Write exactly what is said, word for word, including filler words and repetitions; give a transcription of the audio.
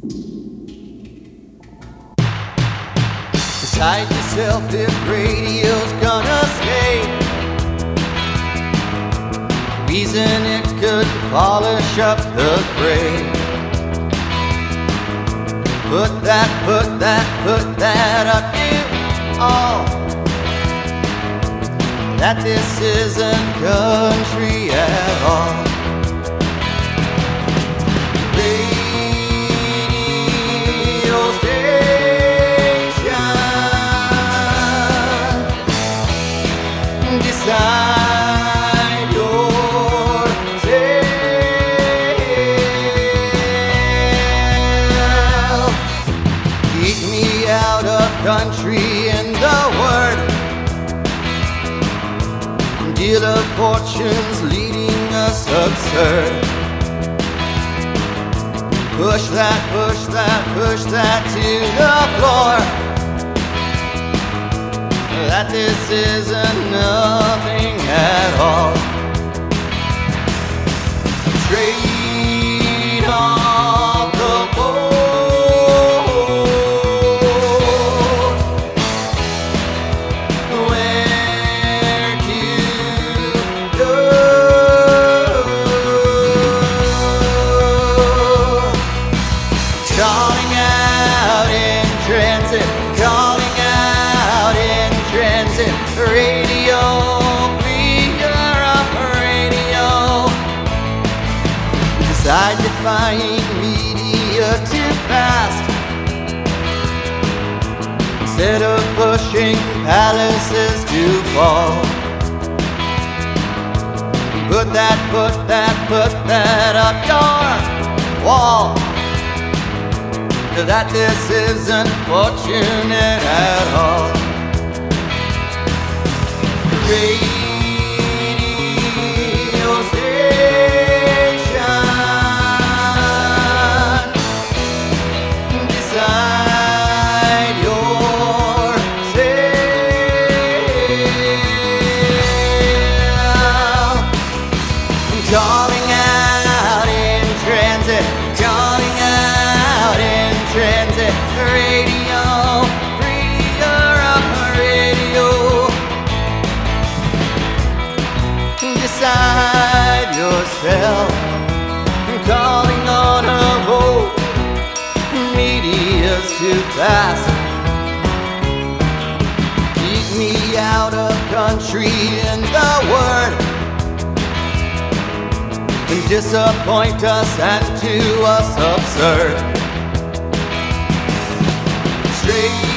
Decide yourself if radio's gonna stay. Reason it could polish up the gray. Put that, put that, put that up you all. That this isn't country at all. Radio station, decide yourself. Keep me out of country in the word. Deal of fortunes leading us absurd. Push that, push that, push that to the floor. That this isn't nothing at all. Straight off the boat. Where to go? Calling out in transit, calling out in transit. Radio, free Europe radio. Decide defying media too fast. Instead of pushing palaces to fall. Put that, put that, put that up your wall. That this isn't fortunate at all. Radio station, decide yourself. Calling out in transit, calling out in transit. Radio, free Europe radio. Decide yourself. Calling on a vote. Media's too fast. Keep me out of country in the word. And disappoint us and to us absurd. Straight